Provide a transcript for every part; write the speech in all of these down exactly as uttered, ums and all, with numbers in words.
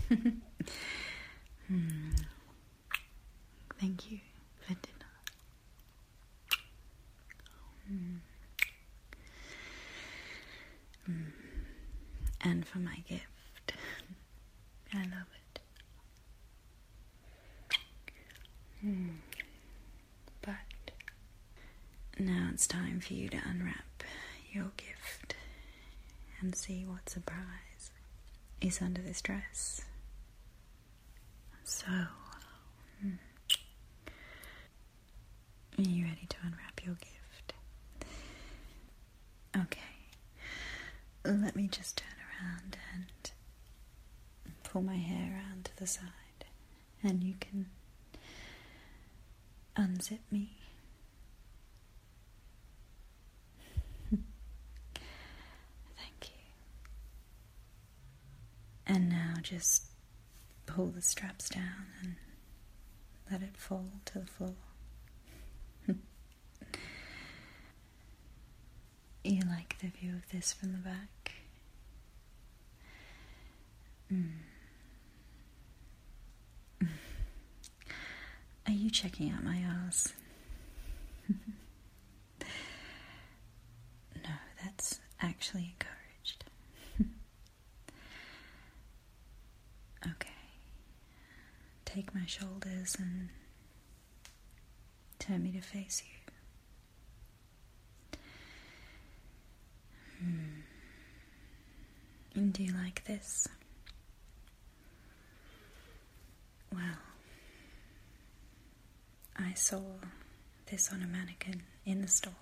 Hmm. Thank you for dinner. Mm. Mm. And for my gift. I love it. Mm. But now it's time for you to unwrap your gift and see what surprise is under this dress. So, mm. Are you ready to unwrap your gift? Okay. Let me just turn around and pull my hair around to the side, and you can unzip me. Thank you. And now just pull the straps down and let it fall to the floor. You like the view of this from the back? Mm. Are you checking out my ass? No, that's actually encouraged. Okay. Take my shoulders and turn me to face you. Hmm. And do you like this? Well, I saw this on a mannequin in the store,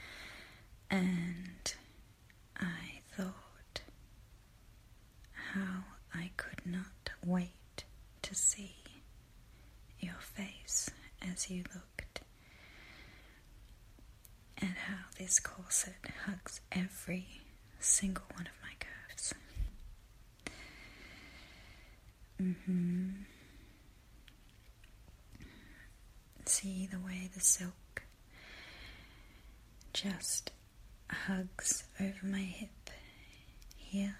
and I thought how I could not wait to see your face as you looked, and how this corset hugs every single one of my curves. Mm-hmm. See the way the silk just hugs over my hip here.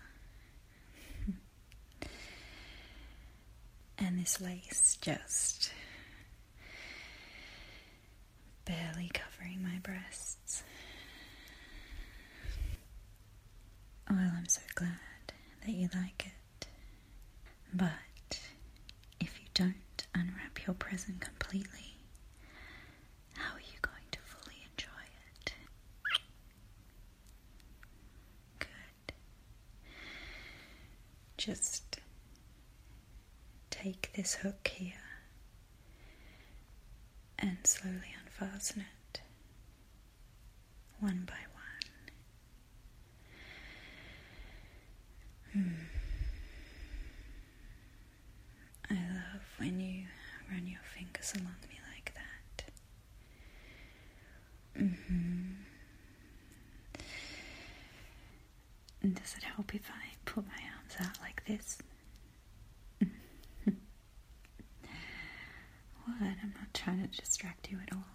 And this lace just barely covering my breasts. Well, I'm so glad that you like it. But if you don't unwrap your present completely, how are you going to fully enjoy it? Good. Just take this hook here and slowly unfasten it, one by one. Hmm. I love when you run your fingers along me like that. Mm-hmm. And does it help if I put my arms out like this? What? I'm not trying to distract you at all.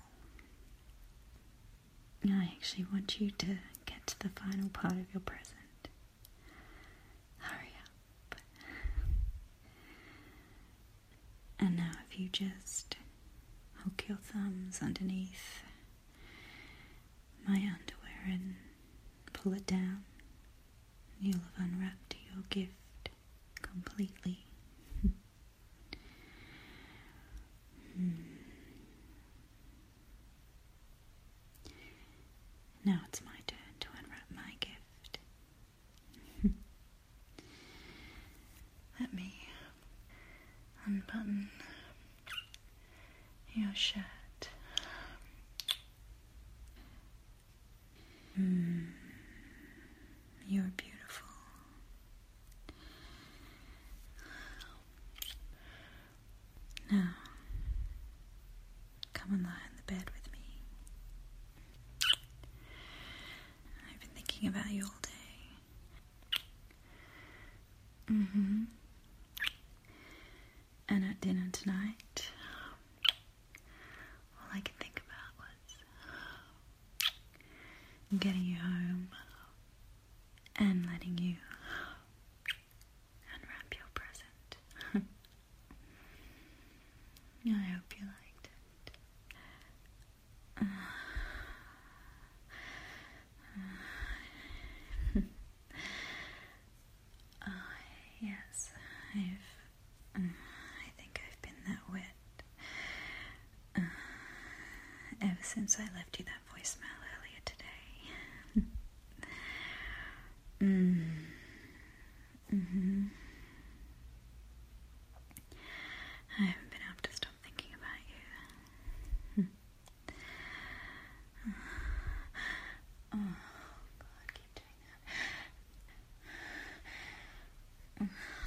I actually want you to get to the final part of your present. Hurry up. And now if you just hook your thumbs underneath my underwear and pull it down, you'll have unwrapped your gift completely. Hmm. Now it's my turn to unwrap my gift. Let me unbutton your shirt. Mm. You're beautiful. Now, come and lie in the bed with me. I've been thinking about you all day. Mm-hmm. And at dinner tonight, all I could think about was getting you home and letting you unwrap your present. I hope you liked it. Uh, uh, uh, yes, I've. Uh, I think I've been that wet uh, ever since I left you that voicemail earlier today. mm. Mm-hmm. I haven't been able to stop thinking about you. Oh, God, keep doing that.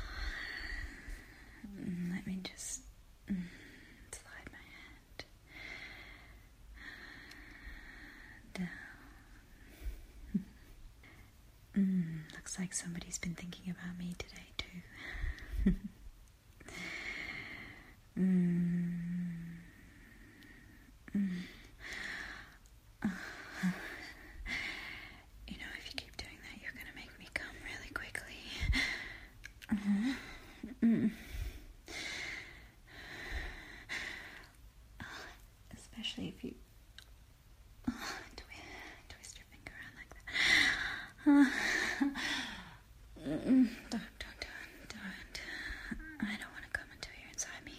Let me just slide my hand down. Mm, looks like somebody's been thinking about me today, too. mm. Mm. Uh, you know, if you keep doing that, you're gonna make me come really quickly. Uh-huh. Mm. Especially if you uh, twi- twist your finger around like that. Uh, mm, don't, don't, don't, don't. I don't want to come until you're inside me.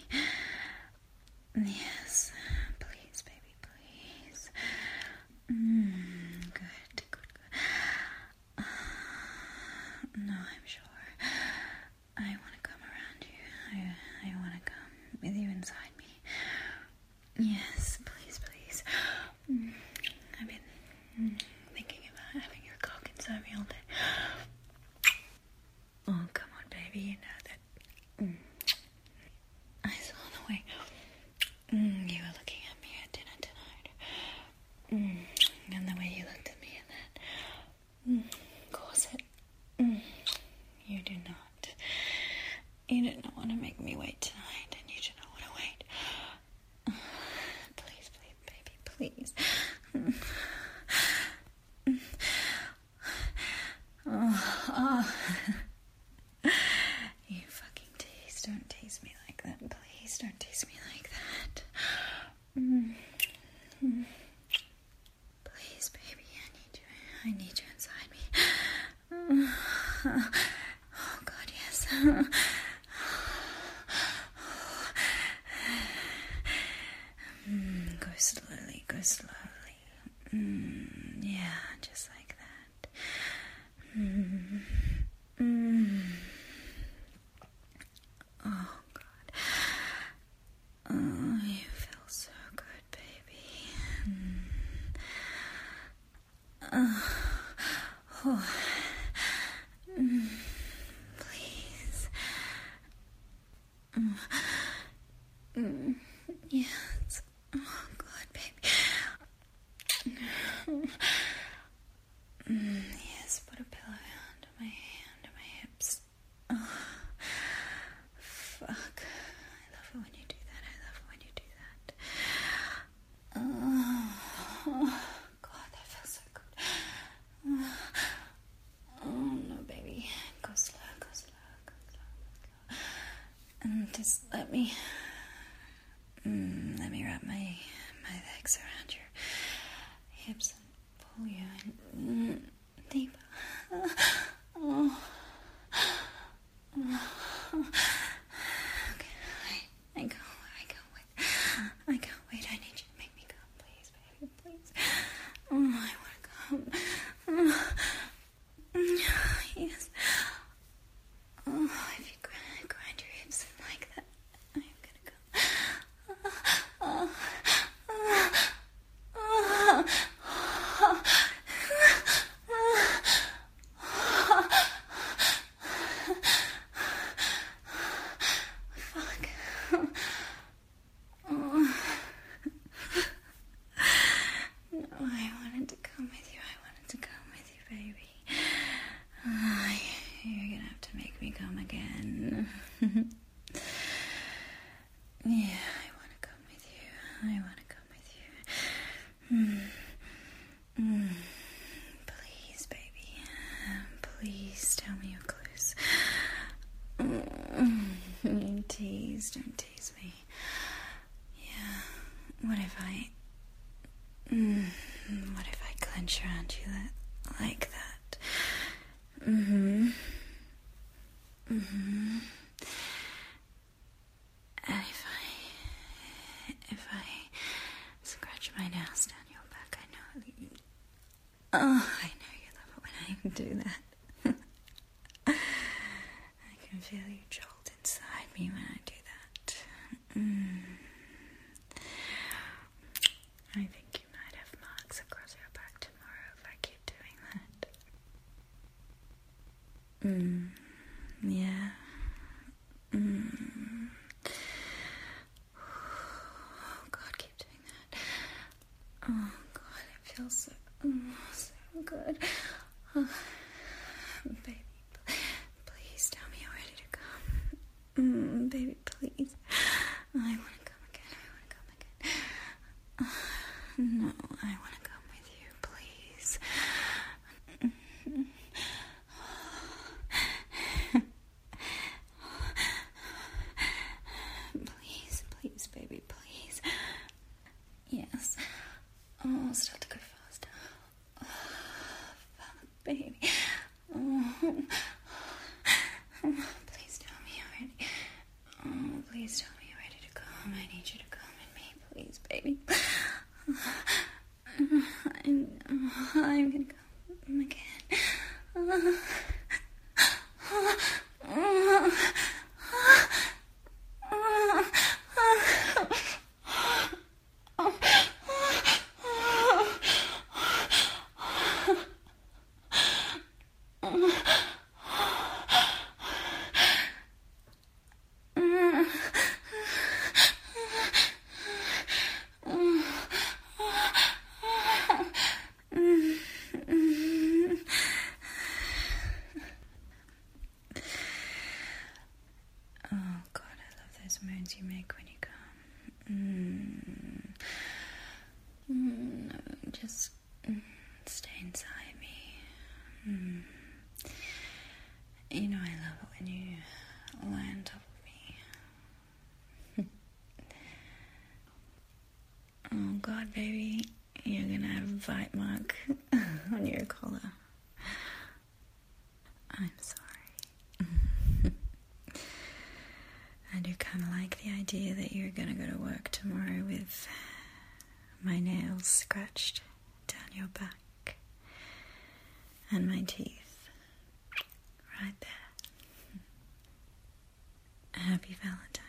Yes, please, baby, please. Mm, good, good, good. No, I'm sure. I want to come around you. I, I want to come with you inside me. Yes, please, please. Mm, I've been mm, thinking about having your cock inside me all day. Oh, come on, baby. You know that. Mm. I saw the way mm, you were looking at me at dinner tonight. Mm, and the way you looked at me in that mm, corset. Mm, you do not. You did not want to make me wait tonight, and you do not want to wait. Please, please, baby, please. Mm. Mm. Oh, oh. You fucking tease. Don't tease me like that. Please don't tease me like that. Mm. Mm. Please, baby, I need you. I need you inside me. Oh, God, yes. Mm, go slowly, go slowly. Mm, yeah, just like that. Mm, mm. Oh, God. Oh, you feel so good, baby. Mm. Uh, oh. Mm. Please. Mm. Mm. Yes. Oh, God, baby. Mm. Yes, put a pillow under my under my hips. Oh. Fuck. I love it when you do that. I love it when you do that. Oh, God, that feels so good. Oh, no, baby. Go slow, go slow, go slow, go slow. And just let me, mm, let me wrap my, my legs around your hips and pull you in mm, deeper. Oh. Oh. Okay, I, I can't, I can't wait. I can't wait. I need you to make me come, please, baby, please. Oh, I want to come. Oh. Yes. Oh, if you grind, grind your hips in like that, I'm gonna come. Oh. Oh. Oh. Oh. Fuck. Oh. No, I wanted to come with you. I wanted to come with you, baby. Oh, you're gonna have to make me come again. Yeah, I want to come with you. I want to come with you. Mm. Mm. Please, baby. Please tell me you're close. Mm. Tease, don't tease me. What if I... Mm, what if I clench around you that, like that? Mm-hmm. Mm-hmm. And if I... If I scratch my nails down your back, I know you... Oh, I know you love it when I do that. I can feel you jolt inside me when I do that. Mm. I think you might have marks across your back tomorrow if I keep doing that. Mm. Yeah. Mm. Oh God, keep doing that. Oh God, it feels so, oh, so good. Oh, baby, please tell me you're ready to come. Mm, baby, please. I want to come again. I want to come again. Uh, no, I want to come with you, please. Please, please, baby, please. Yes. Oh, start to go faster. Oh, baby. Oh. Please tell me you're ready. Oh, please tell me you're ready to come. I need you to come with me, please, baby. I'm, I'm gonna come again. Oh God, I love those moans you make when you come. Mm. Mm, no, just mm, stay inside me. Mm. You know I love it when you lie on top of me. Oh God, baby, you're gonna have a bite mark on your collar. I'm sorry. I do kind of like the idea that you're gonna go to work tomorrow with my nails scratched down your back and my teeth right there. Happy Valentine's.